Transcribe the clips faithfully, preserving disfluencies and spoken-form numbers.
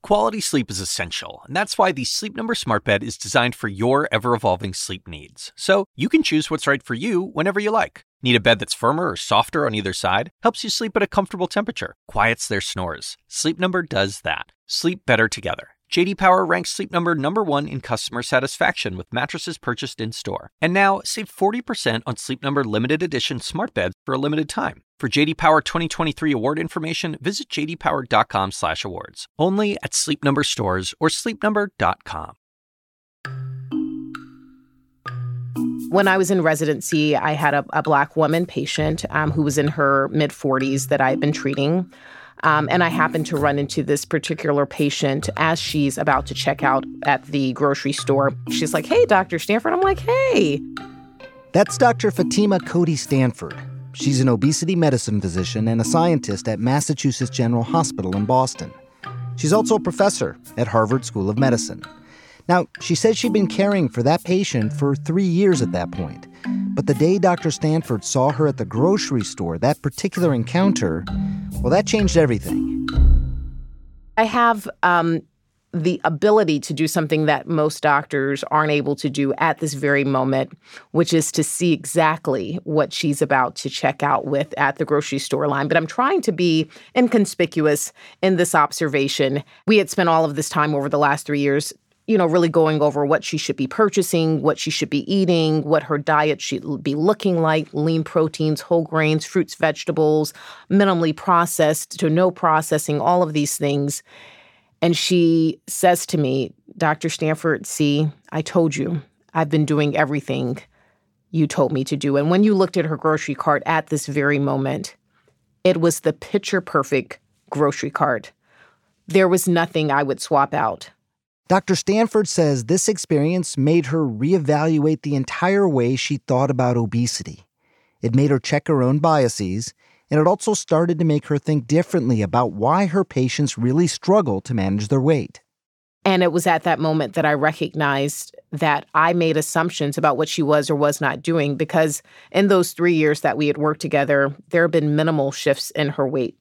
Quality sleep is essential, and that's why the Sleep Number Smart Bed is designed for your ever-evolving sleep needs. So you can choose what's right for you whenever you like. Need a bed that's firmer or softer on either side? Helps you sleep at a comfortable temperature. Quiets their snores. Sleep Number does that. Sleep better together. J D Power ranks Sleep Number number one in customer satisfaction with mattresses purchased in-store. And now, save forty percent on Sleep Number limited edition smart beds for a limited time. For J D Power twenty twenty-three award information, visit j d power dot com slash awards. Only at Sleep Number stores or sleep number dot com. When I was in residency, I had a, a Black woman patient um, who was in her mid-forties that I had been treating. Um, and I happened to run into this particular patient as she's about to check out at the grocery store. She's like, "Hey, Doctor Stanford." I'm like, "Hey." That's Doctor Fatima Cody Stanford. She's an obesity medicine physician and a scientist at Massachusetts General Hospital in Boston. She's also a professor at Harvard School of Medicine. Now, she says she'd been caring for that patient for three years at that point. But the day Doctor Stanford saw her at the grocery store, that particular encounter, well, that changed everything. I have um, the ability to do something that most doctors aren't able to do at this very moment, which is to see exactly what she's about to check out with at the grocery store line. But I'm trying to be inconspicuous in this observation. We had spent all of this time over the last three years you know, really going over what she should be purchasing, what she should be eating, what her diet should be looking like, lean proteins, whole grains, fruits, vegetables, minimally processed to no processing, all of these things. And she says to me, "Doctor Stanford, see, I told you, I've been doing everything you told me to do." And when you looked at her grocery cart at this very moment, it was the picture-perfect grocery cart. There was nothing I would swap out. Doctor Stanford says this experience made her reevaluate the entire way she thought about obesity. It made her check her own biases, and it also started to make her think differently about why her patients really struggle to manage their weight. And it was at that moment that I recognized that I made assumptions about what she was or was not doing, because in those three years that we had worked together, there had been minimal shifts in her weight.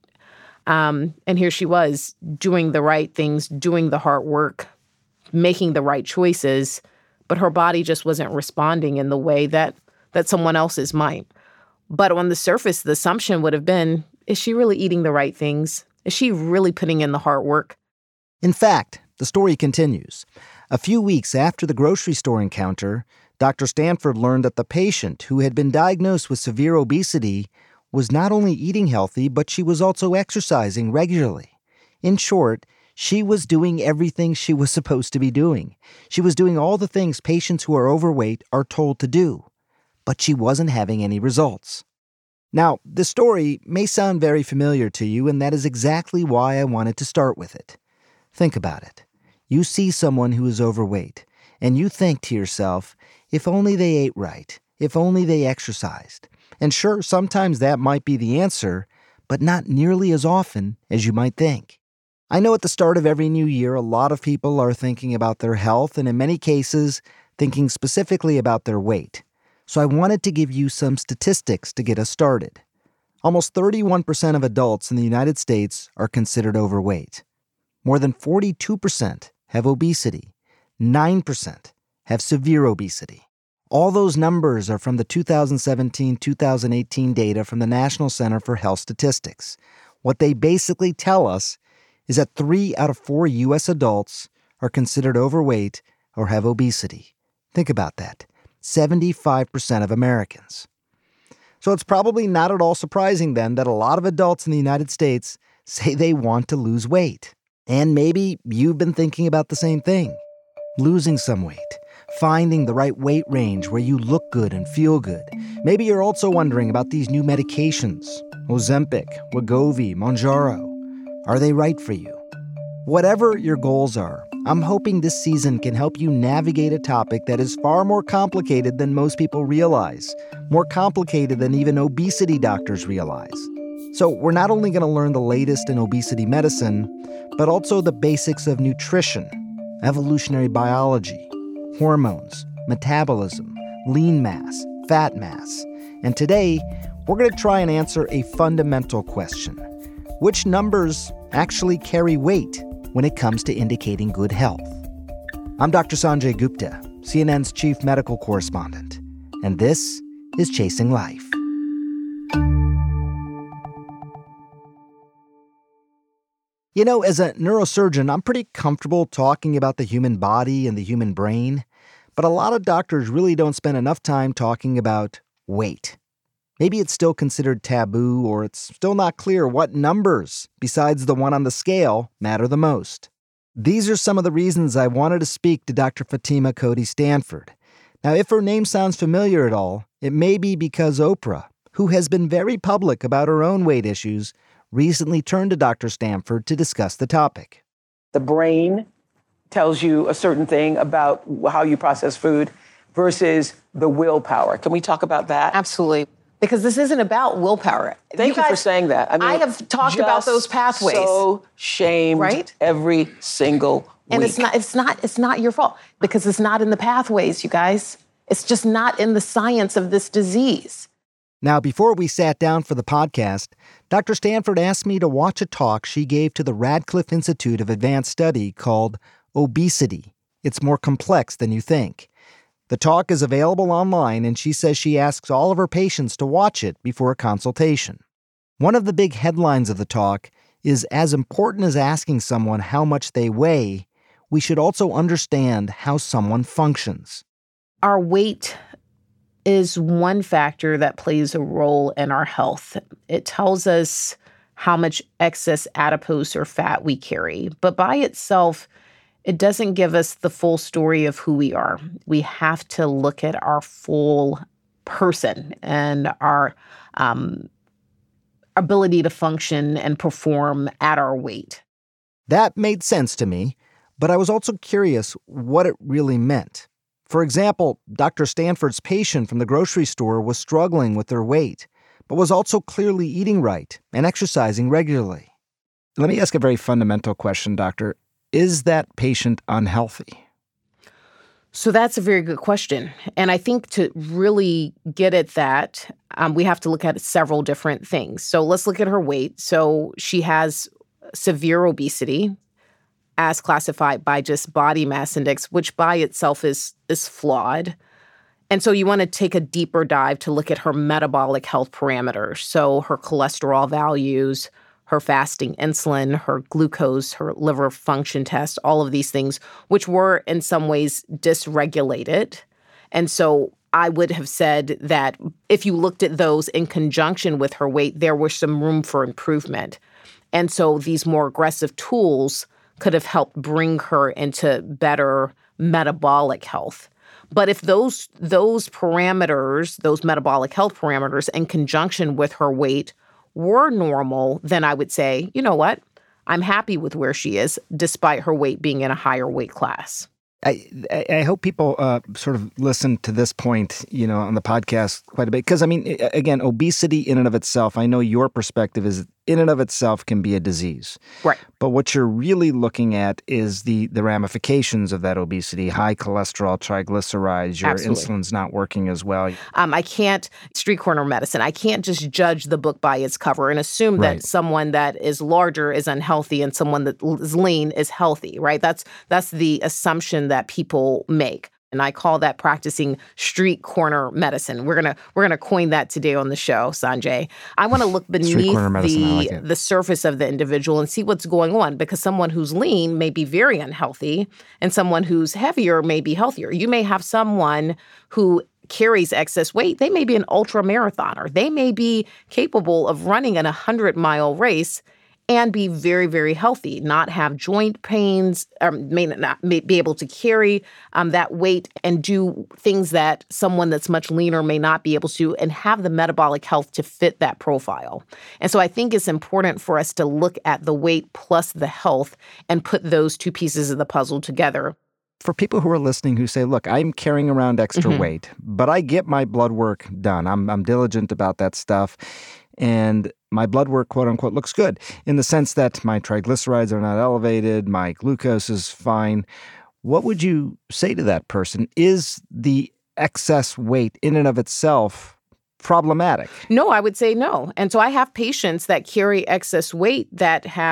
Um, and here she was doing the right things, doing the hard work, making the right choices, but her body just wasn't responding in the way that that someone else's might. But on the surface, the assumption would have been, is she really eating the right things? Is she really putting in the hard work? In fact, the story continues. A few weeks after the grocery store encounter, Doctor Stanford learned that the patient who had been diagnosed with severe obesity was not only eating healthy, but she was also exercising regularly. In short, she was doing everything she was supposed to be doing. She was doing all the things patients who are overweight are told to do, but she wasn't having any results. Now, this story may sound very familiar to you, and that is exactly why I wanted to start with it. Think about it. You see someone who is overweight, and you think to yourself, if only they ate right, if only they exercised. And sure, sometimes that might be the answer, but not nearly as often as you might think. I know at the start of every new year, a lot of people are thinking about their health and in many cases, thinking specifically about their weight. So I wanted to give you some statistics to get us started. Almost thirty-one percent of adults in the United States are considered overweight. More than forty-two percent have obesity. nine percent have severe obesity. All those numbers are from the two thousand seventeen to two thousand eighteen data from the National Center for Health Statistics. What they basically tell us is that three out of four U S adults are considered overweight or have obesity. Think about that. seventy-five percent of Americans. So it's probably not at all surprising then that a lot of adults in the United States say they want to lose weight. And maybe you've been thinking about the same thing. Losing some weight. Finding the right weight range where you look good and feel good. Maybe you're also wondering about these new medications. Ozempic, Wegovy, Mounjaro. Are they right for you? Whatever your goals are, I'm hoping this season can help you navigate a topic that is far more complicated than most people realize, more complicated than even obesity doctors realize. So we're not only going to learn the latest in obesity medicine, but also the basics of nutrition, evolutionary biology, hormones, metabolism, lean mass, fat mass. And today, we're going to try and answer a fundamental question. Which numbers actually carry weight when it comes to indicating good health. I'm Doctor Sanjay Gupta, C N N's chief medical correspondent, and this is Chasing Life. You know, as a neurosurgeon, I'm pretty comfortable talking about the human body and the human brain, but a lot of doctors really don't spend enough time talking about weight. Maybe it's still considered taboo, or it's still not clear what numbers, besides the one on the scale, matter the most. These are some of the reasons I wanted to speak to Doctor Fatima Cody Stanford. Now, if her name sounds familiar at all, it may be because Oprah, who has been very public about her own weight issues, recently turned to Doctor Stanford to discuss the topic. The brain tells you a certain thing about how you process food versus the willpower. Can we talk about that? Absolutely. Because this isn't about willpower. Thank you, you guys, for saying that. I mean, I have talked about those pathways. So shamed right? every single week. And it's not it's not it's not your fault because it's not in the pathways, you guys. It's just not in the science of this disease. Now, before we sat down for the podcast, Doctor Stanford asked me to watch a talk she gave to the Radcliffe Institute of Advanced Study called Obesity. It's more complex than you think. The talk is available online, and she says she asks all of her patients to watch it before a consultation. One of the big headlines of the talk is, as important as asking someone how much they weigh, we should also understand how someone functions. Our weight is one factor that plays a role in our health. It tells us how much excess adipose or fat we carry, but by itself, it doesn't give us the full story of who we are. We have to look at our full person and our um, ability to function and perform at our weight. That made sense to me, but I was also curious what it really meant. For example, Doctor Stanford's patient from the grocery store was struggling with their weight, but was also clearly eating right and exercising regularly. Let me ask a very fundamental question, Doctor. Is that patient unhealthy? So that's a very good question. And I think to really get at that, um, we have to look at several different things. So let's look at her weight. So she has severe obesity, as classified by just body mass index, which by itself is is flawed. And so you want to take a deeper dive to look at her metabolic health parameters. So her cholesterol values, her fasting insulin, her glucose, her liver function test, all of these things, which were in some ways dysregulated. And so I would have said that if you looked at those in conjunction with her weight, there was some room for improvement. And so these more aggressive tools could have helped bring her into better metabolic health. But if those those parameters, those metabolic health parameters in conjunction with her weight were normal, then I would say, you know what? I'm happy with where she is, despite her weight being in a higher weight class. I, I hope people uh, sort of listen to this point, you know, on the podcast quite a bit. Because, I mean, again, obesity in and of itself, I know your perspective is in and of itself can be a disease. Right. But what you're really looking at is the, the ramifications of that obesity, high cholesterol, triglycerides, your Absolutely. Insulin's not working as well. Um, I can't, street corner medicine, I can't just judge the book by its cover and assume Right. that someone that is larger is unhealthy and someone that is lean is healthy, right? That's that's the assumption that people make. And I call that practicing street corner medicine. We're gonna we're gonna coin that today on the show, Sanjay. I want to look beneath medicine, I like the it. the surface of the individual and see what's going on, because someone who's lean may be very unhealthy, and someone who's heavier may be healthier. You may have someone who carries excess weight. They may be an ultra marathoner. They may be capable of running an one hundred mile race and be very, very healthy, not have joint pains, or may not may be able to carry um, that weight and do things that someone that's much leaner may not be able to, and have the metabolic health to fit that profile. And so I think it's important for us to look at the weight plus the health and put those two pieces of the puzzle together. For people who are listening who say, look, I'm carrying around extra Mm-hmm. weight, but I get my blood work done. I'm I'm diligent about that stuff. And my blood work, quote unquote, looks good in the sense that my triglycerides are not elevated, my glucose is fine. What would you say to that person? Is the excess weight in and of itself problematic? No, I would say no. And so I have patients that carry excess weight that have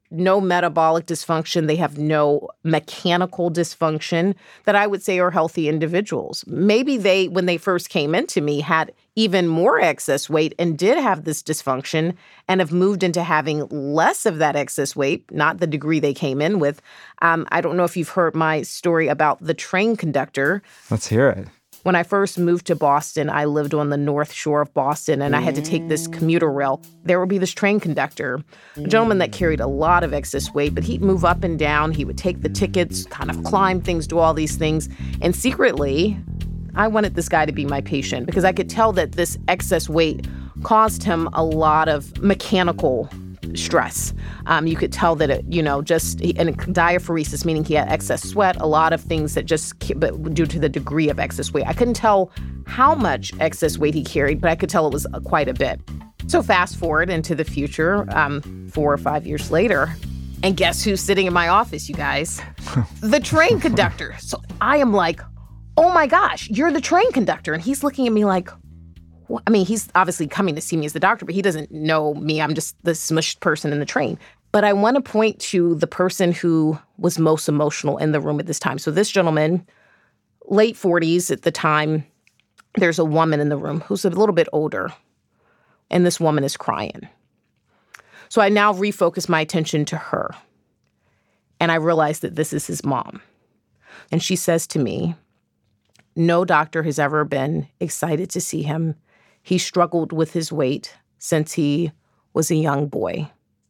no metabolic dysfunction. They have no mechanical dysfunction that I would say are healthy individuals. Maybe they, when they first came into me, had even more excess weight and did have this dysfunction and have moved into having less of that excess weight, not the degree they came in with. Um, I don't know if you've heard my story about the train conductor. Let's hear it. When I first moved to Boston, I lived on the North Shore of Boston, and I had to take this commuter rail. There would be this train conductor, a gentleman that carried a lot of excess weight, but he'd move up and down. He would take the tickets, kind of climb things, do all these things. And secretly, I wanted this guy to be my patient because I could tell that this excess weight caused him a lot of mechanical stress. Um, you could tell that it, you know, just and diaphoresis, meaning he had excess sweat, a lot of things that just, but due to the degree of excess weight. I couldn't tell how much excess weight he carried, but I could tell it was quite a bit. So fast forward into the future, um, four or five years later, and guess who's sitting in my office, you guys? The train conductor. So I am like, oh my gosh, you're the train conductor. And he's looking at me like, I mean, he's obviously coming to see me as the doctor, but he doesn't know me. I'm just the smushed person in the train. But I want to point to the person who was most emotional in the room at this time. So this gentleman, late forties at the time, there's a woman in the room who's a little bit older, and this woman is crying. So I now refocus my attention to her, and I realize that this is his mom. And she says to me, no doctor has ever been excited to see him. He struggled with his weight since he was a young boy.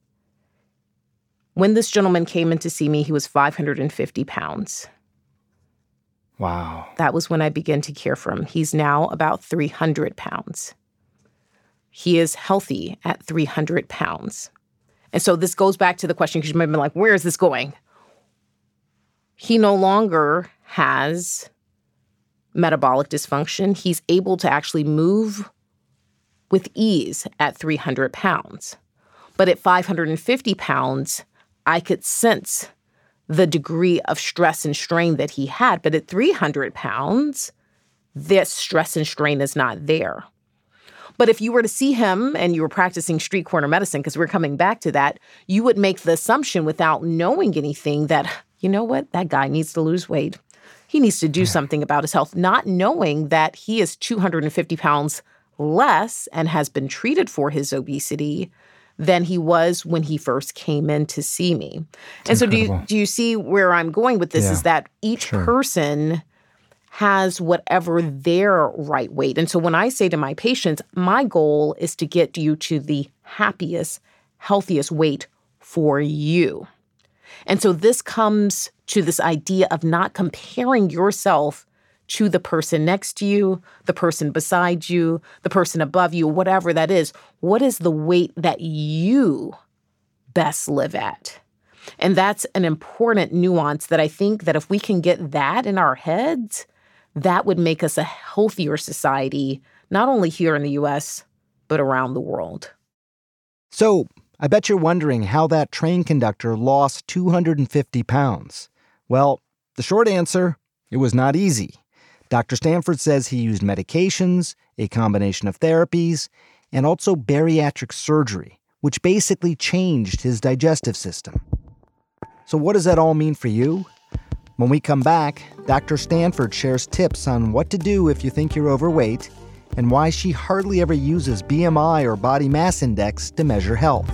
When this gentleman came in to see me, he was five hundred fifty pounds. Wow. That was when I began to care for him. He's now about three hundred pounds. He is healthy at three hundred pounds. And so this goes back to the question, because you might be like, where is this going? He no longer has metabolic dysfunction. He's able to actually move with ease at three hundred pounds. But at five hundred fifty pounds, I could sense the degree of stress and strain that he had. But at three hundred pounds, this stress and strain is not there. But if you were to see him and you were practicing street corner medicine, because we're coming back to that, you would make the assumption without knowing anything that, you know what, that guy needs to lose weight. He needs to do yeah. something about his health, not knowing that he is two hundred fifty pounds less and has been treated for his obesity than he was when he first came in to see me. It's and incredible. so do you, do you see where I'm going with this yeah. is that each sure. person has whatever their right weight. And so when I say to my patients, my goal is to get you to the happiest, healthiest weight for you. And so this comes to this idea of not comparing yourself to the person next to you, the person beside you, the person above you, whatever that is. What is the weight that you best live at? And that's an important nuance that I think that if we can get that in our heads, that would make us a healthier society, not only here in the U S, but around the world. So I bet you're wondering how that train conductor lost two hundred fifty pounds. Well, the short answer, it was not easy. Doctor Stanford says he used medications, a combination of therapies, and also bariatric surgery, which basically changed his digestive system. So what does that all mean for you? When we come back, Doctor Stanford shares tips on what to do if you think you're overweight and why she hardly ever uses B M I or body mass index to measure health.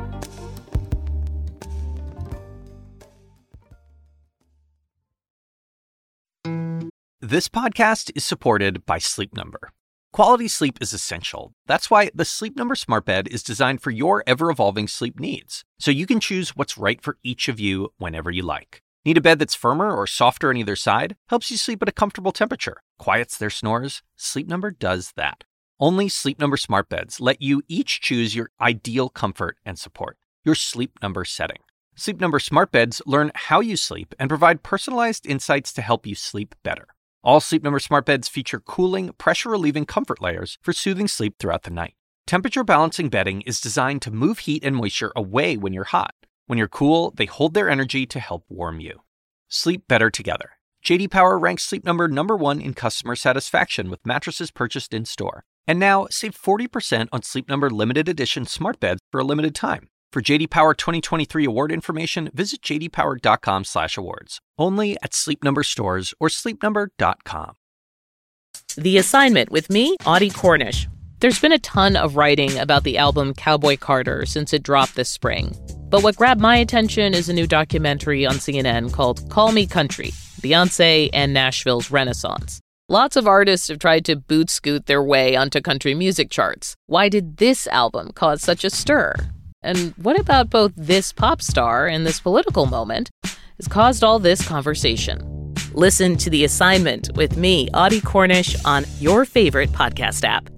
This podcast is supported by Sleep Number. Quality sleep is essential. That's why the Sleep Number Smart Bed is designed for your ever-evolving sleep needs, so you can choose what's right for each of you whenever you like. Need a bed that's firmer or softer on either side? Helps you sleep at a comfortable temperature. Quiets their snores? Sleep Number does that. Only Sleep Number Smart Beds let you each choose your ideal comfort and support, your Sleep Number setting. Sleep Number Smart Beds learn how you sleep and provide personalized insights to help you sleep better. All Sleep Number Smart Beds feature cooling, pressure-relieving comfort layers for soothing sleep throughout the night. Temperature-balancing bedding is designed to move heat and moisture away when you're hot. When you're cool, they hold their energy to help warm you. Sleep better together. J D Power ranks Sleep Number number one in customer satisfaction with mattresses purchased in-store. And now, save forty percent on Sleep Number limited edition smart beds for a limited time. For J D Power twenty twenty-three award information, visit j d power dot com slash awards. Only at Sleep Number stores or sleep number dot com. The Assignment with me, Audie Cornish. There's been a ton of writing about the album Cowboy Carter since it dropped this spring. But what grabbed my attention is a new documentary on C N N called Call Me Country, Beyoncé and Nashville's Renaissance. Lots of artists have tried to boot-scoot their way onto country music charts. Why did this album cause such a stir? And what about both this pop star and this political moment has caused all this conversation? Listen to The Assignment with me, Audie Cornish, on your favorite podcast app.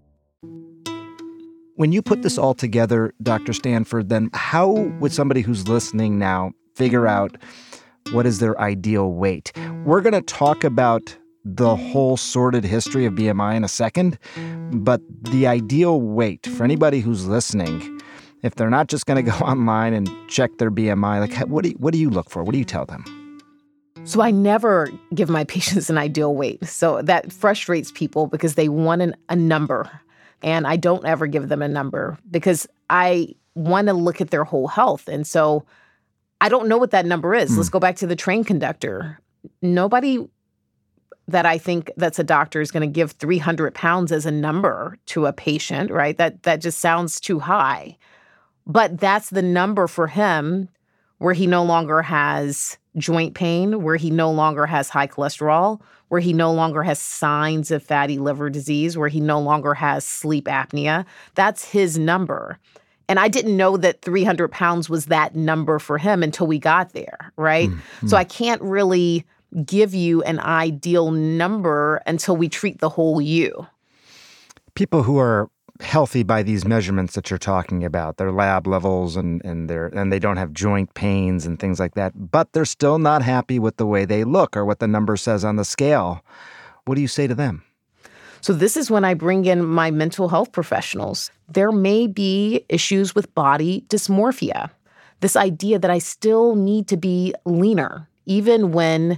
When you put this all together, Doctor Stanford, then how would somebody who's listening now figure out what is their ideal weight? We're going to talk about the whole sordid history of B M I in a second, but the ideal weight for anybody who's listening, if they're not just going to go online and check their B M I, like what do you, what do you look for? What do you tell them? So I never give my patients an ideal weight. So that frustrates people because they want an, a number. And I don't ever give them a number because I want to look at their whole health. And so I don't know what that number is. Mm. Let's go back to the train conductor. Nobody that I think that's a doctor is going to give three hundred pounds as a number to a patient, right? That that just sounds too high. But that's the number for him where he no longer has joint pain, where he no longer has high cholesterol, where he no longer has signs of fatty liver disease, where he no longer has sleep apnea. That's his number. And I didn't know that three hundred pounds was that number for him until we got there, right? Mm-hmm. So I can't really give you an ideal number until we treat the whole you. People who are healthy by these measurements that you're talking about, their lab levels and and their and they don't have joint pains and things like that, but they're still not happy with the way they look or what the number says on the scale. What do you say to them? So this is when I bring in my mental health professionals. There may be issues with body dysmorphia. This idea that I still need to be leaner, even when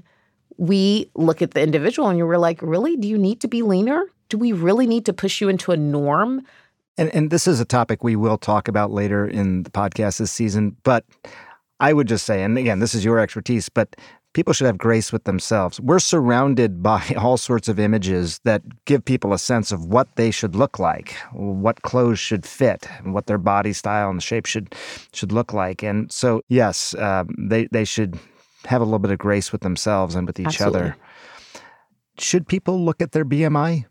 we look at the individual and you're like, really? Do you need to be leaner? Do we really need to push you into a norm? And, and this is a topic we will talk about later in the podcast this season. But I would just say, and again, this is your expertise, but people should have grace with themselves. We're surrounded by all sorts of images that give people a sense of what they should look like, what clothes should fit, and what their body style and shape should should look like. And so, yes, um, they, they should have a little bit of grace with themselves and with each Absolutely. other. Should people look at their B M I?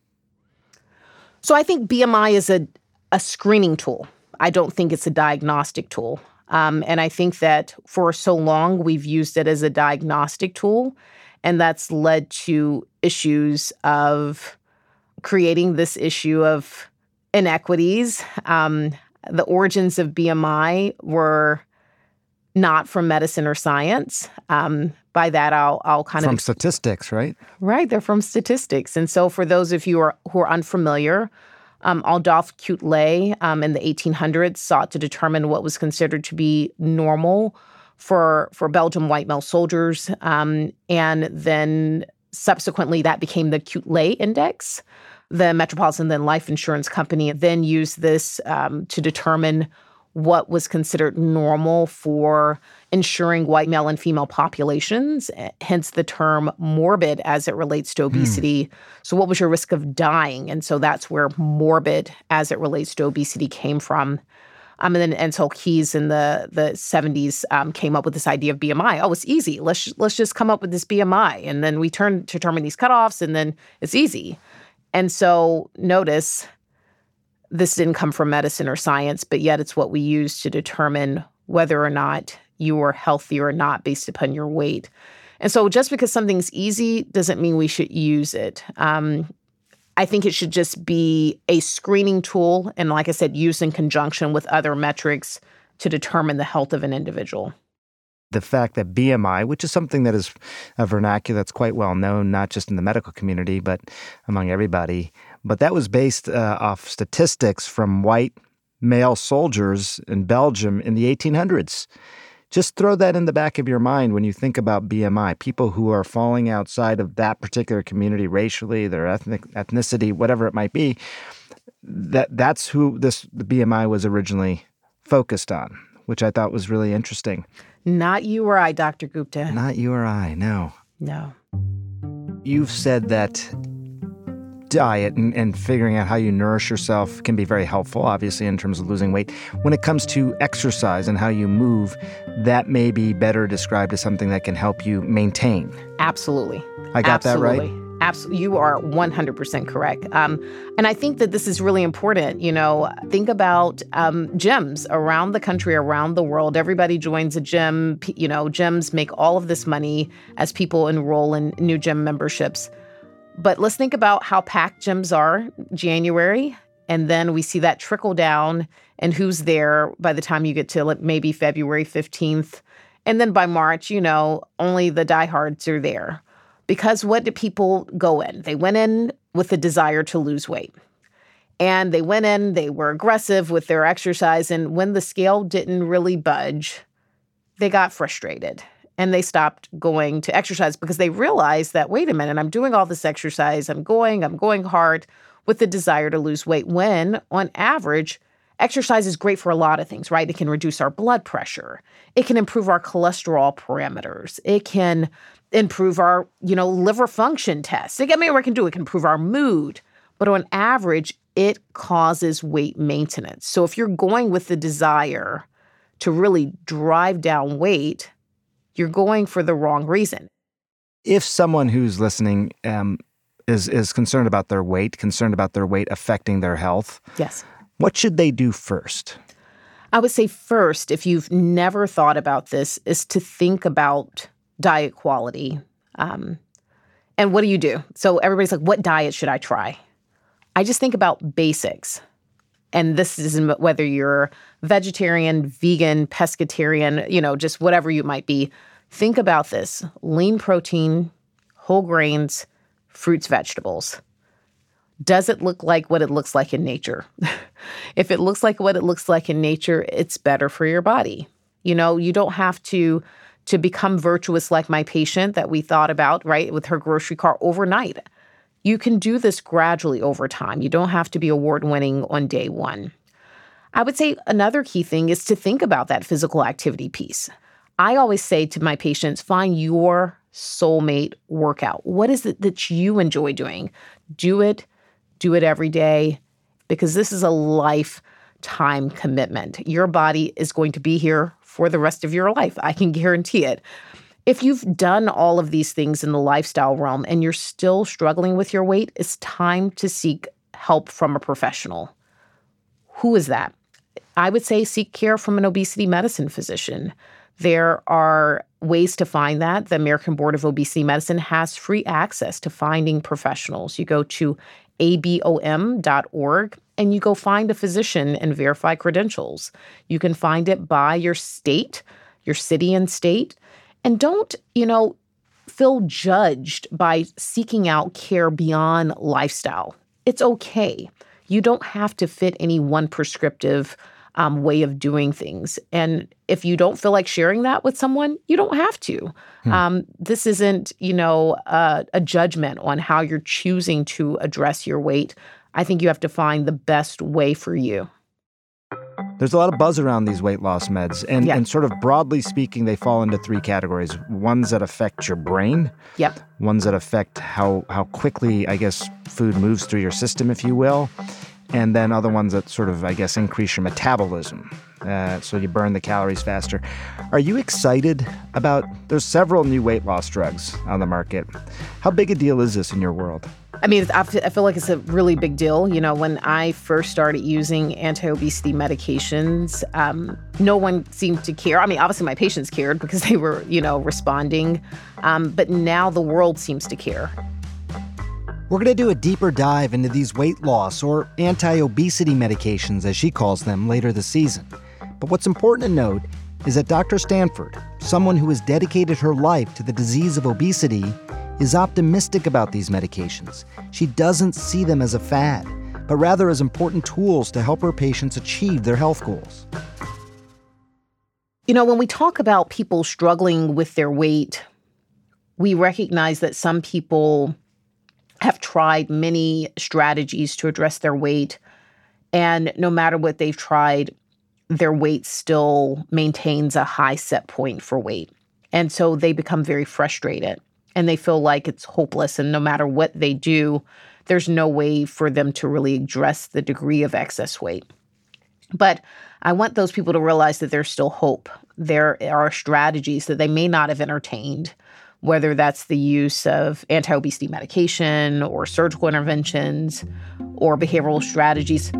So I think B M I is a, a screening tool. I don't think it's a diagnostic tool. Um, and I think that for so long, we've used it as a diagnostic tool, and that's led to issues of creating this issue of inequities. Um, the origins of B M I were not from medicine or science. Um, by that, I'll I'll kind from of... From statistics, right? Right, they're from statistics. And so for those of you who are, who are unfamiliar, um, Adolphe Quetelet um, in the eighteen hundreds sought to determine what was considered to be normal for, for Belgian white male soldiers. Um, and then subsequently that became the Quetelet Index. The Metropolitan then Life Insurance Company then used this um, to determine what was considered normal for insuring white male and female populations, hence the term morbid as it relates to obesity. Mm. So what was your risk of dying? And so that's where morbid as it relates to obesity came from. Um, and then Ancel Keys in the, the seventies um, came up with this idea of B M I. Oh, it's easy. Let's, let's just come up with this B M I. And then we turn to determine these cutoffs, and then it's easy. And so notice, this didn't come from medicine or science, but yet it's what we use to determine whether or not you are healthy or not based upon your weight. And so just because something's easy doesn't mean we should use it. Um, I think it should just be a screening tool, and like I said, used in conjunction with other metrics to determine the health of an individual. The fact that B M I, which is something that is a vernacular that's quite well known, not just in the medical community, but among everybody, but that was based uh, off statistics from white male soldiers in Belgium in the eighteen hundreds. Just throw that in the back of your mind when you think about B M I. People who are falling outside of that particular community racially, their ethnic ethnicity, whatever it might be, that that's who this the B M I was originally focused on. which I thought was really interesting. Not you or I, Doctor Gupta. Not you or I, no. No. You've said that diet and, and figuring out how you nourish yourself can be very helpful, obviously, in terms of losing weight. When it comes to exercise and how you move, that may be better described as something that can help you maintain. Absolutely. I got Absolutely. that right? Absolutely. You are one hundred percent correct. Um, and I think that this is really important. You know, think about um, gyms around the country, around the world. Everybody joins a gym. P- you know, gyms make all of this money as people enroll in new gym memberships. But let's think about how packed gyms are January, and then we see that trickle down and who's there by the time you get to like maybe February fifteenth. And then by March, you know, only the diehards are there. Because what do people go in? They went in with the desire to lose weight. And they went in, they were aggressive with their exercise, and when the scale didn't really budge, they got frustrated. And they stopped going to exercise because they realized that, wait a minute, I'm doing all this exercise, I'm going, I'm going hard with the desire to lose weight, when, on average, exercise is great for a lot of things, right? It can reduce our blood pressure. It can improve our cholesterol parameters. It can improve our, you know, liver function tests. I mean, what it can do, it can improve our mood. But on average, it causes weight maintenance. So if you're going with the desire to really drive down weight, you're going for the wrong reason. If someone who's listening um, is is concerned about their weight, concerned about their weight affecting their health, yes, what should they do first? I would say first, if you've never thought about this, is to think about diet quality. Um, and what do you do? So everybody's like, what diet should I try? I just think about basics. And this is whether you're vegetarian, vegan, pescatarian, you know, just whatever you might be. Think about this: lean protein, whole grains, fruits, vegetables. Does it look like what it looks like in nature? If it looks like what it looks like in nature, it's better for your body. You know, you don't have to to become virtuous like my patient that we thought about, right, with her grocery cart overnight. You can do this gradually over time. You don't have to be award-winning on day one. I would say another key thing is to think about that physical activity piece. I always say to my patients, find your soulmate workout. What is it that you enjoy doing? Do it. Do it every day, because this is a lifetime commitment. Your body is going to be here for the rest of your life. I can guarantee it. If you've done all of these things in the lifestyle realm and you're still struggling with your weight, it's time to seek help from a professional. Who is that? I would say seek care from an obesity medicine physician. There are ways to find that. The American Board of Obesity Medicine has free access to finding professionals. You go to A B O M dot org and you go find a physician and verify credentials. You can find it by your state, your city and state. And don't, you know, feel judged by seeking out care beyond lifestyle. It's okay. You don't have to fit any one prescriptive um, way of doing things. And if you don't feel like sharing that with someone, you don't have to. Hmm. Um, this isn't, you know, uh, a judgment on how you're choosing to address your weight. I think you have to find the best way for you. There's a lot of buzz around these weight loss meds, and, yeah. and sort of broadly speaking, they fall into three categories. Ones that affect your brain, yep. ones that affect how, how quickly, I guess, food moves through your system, if you will, and then other ones that sort of, I guess, increase your metabolism, uh, so you burn the calories faster. Are you excited about, there's several new weight loss drugs on the market. How big a deal is this in your world? I mean, I feel like it's a really big deal. You know, when I first started using anti-obesity medications, um, no one seemed to care. I mean, obviously my patients cared because they were, you know, responding. Um, but now the world seems to care. We're going to do a deeper dive into these weight loss or anti-obesity medications, as she calls them, later this season. But what's important to note is that Doctor Stanford, someone who has dedicated her life to the disease of obesity, is optimistic about these medications. She doesn't see them as a fad, but rather as important tools to help her patients achieve their health goals. You know, when we talk about people struggling with their weight, we recognize that some people have tried many strategies to address their weight, and no matter what they've tried, their weight still maintains a high set point for weight. And so they become very frustrated and they feel like it's hopeless. And no matter what they do, there's no way for them to really address the degree of excess weight. But I want those people to realize that there's still hope. There are strategies that they may not have entertained, whether that's the use of anti-obesity medication or surgical interventions or behavioral strategies.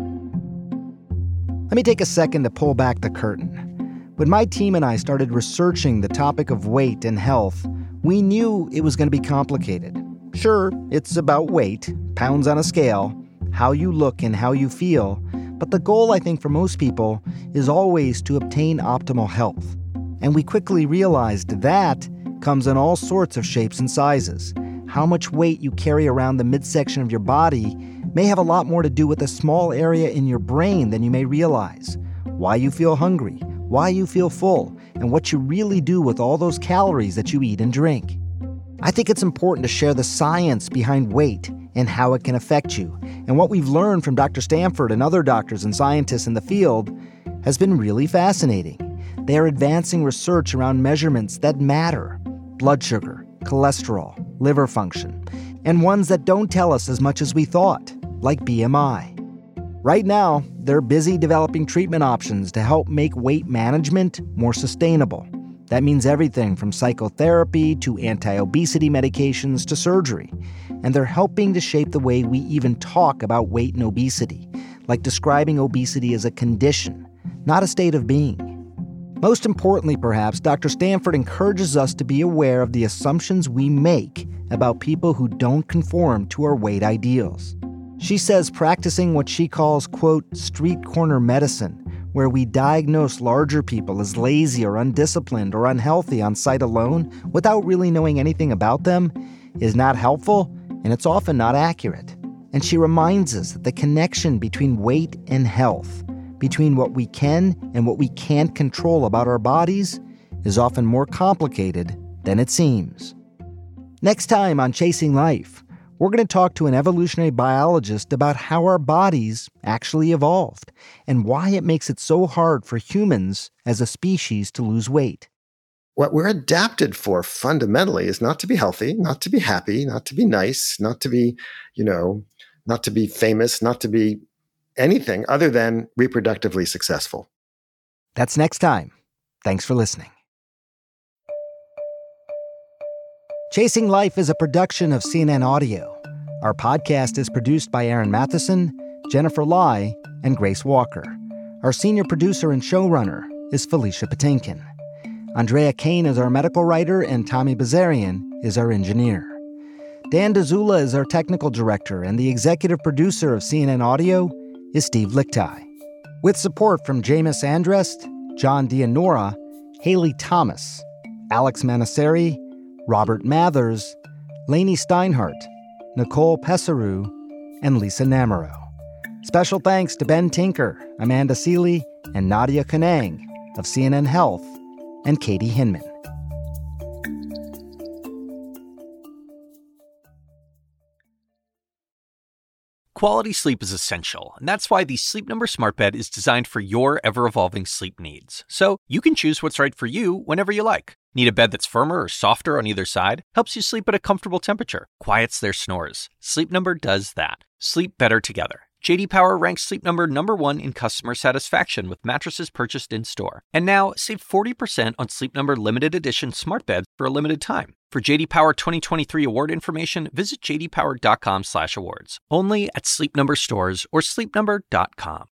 Let me take a second to pull back the curtain. When my team and I started researching the topic of weight and health, we knew it was going to be complicated. Sure, it's about weight, pounds on a scale, how you look and how you feel, but the goal, I think, for most people is always to obtain optimal health. And we quickly realized that comes in all sorts of shapes and sizes. How much weight you carry around the midsection of your body may have a lot more to do with a small area in your brain than you may realize. Why you feel hungry, why you feel full, and what you really do with all those calories that you eat and drink. I think it's important to share the science behind weight and how it can affect you. And what we've learned from Doctor Stanford and other doctors and scientists in the field has been really fascinating. They are advancing research around measurements that matter: blood sugar, cholesterol, liver function, and ones that don't tell us as much as we thought, like B M I. Right now, they're busy developing treatment options to help make weight management more sustainable. That means everything from psychotherapy to anti-obesity medications to surgery. And they're helping to shape the way we even talk about weight and obesity, like describing obesity as a condition, not a state of being. Most importantly, perhaps, Doctor Stanford encourages us to be aware of the assumptions we make about people who don't conform to our weight ideals. She says practicing what she calls, quote, street corner medicine, where we diagnose larger people as lazy or undisciplined or unhealthy on sight alone without really knowing anything about them, is not helpful, and it's often not accurate. And she reminds us that the connection between weight and health, between what we can and what we can't control about our bodies, is often more complicated than it seems. Next time on Chasing Life, we're going to talk to an evolutionary biologist about how our bodies actually evolved and why it makes it so hard for humans as a species to lose weight. What we're adapted for fundamentally is not to be healthy, not to be happy, not to be nice, not to be, you know, not to be famous, not to be anything other than reproductively successful. That's next time. Thanks for listening. Chasing Life is a production of C N N Audio. Our podcast is produced by Aaron Matheson, Jennifer Lai, and Grace Walker. Our senior producer and showrunner is Felicia Patinkin. Andrea Kane is our medical writer, and Tommy Bazarian is our engineer. Dan Dzula is our technical director, and the executive producer of C N N Audio is Steve Lichtai. With support from Jameis Andrest, John Dianora, Haley Thomas, Alex Manasseri, Robert Mathers, Lainey Steinhardt, Nicole Pesaru, and Lisa Namaro. Special thanks to Ben Tinker, Amanda Seeley, and Nadia Kanang of C N N Health, and Katie Hinman. Quality sleep is essential, and that's why the Sleep Number Smart Bed is designed for your ever-evolving sleep needs. So you can choose what's right for you whenever you like. Need a bed that's firmer or softer on either side? Helps you sleep at a comfortable temperature. Quiets their snores. Sleep Number does that. Sleep better together. J D Power ranks Sleep Number number one in customer satisfaction with mattresses purchased in-store. And now, save forty percent on Sleep Number limited edition smart beds for a limited time. For J D Power twenty twenty-three award information, visit j d power dot com slash awards. Only at Sleep Number stores or sleep number dot com.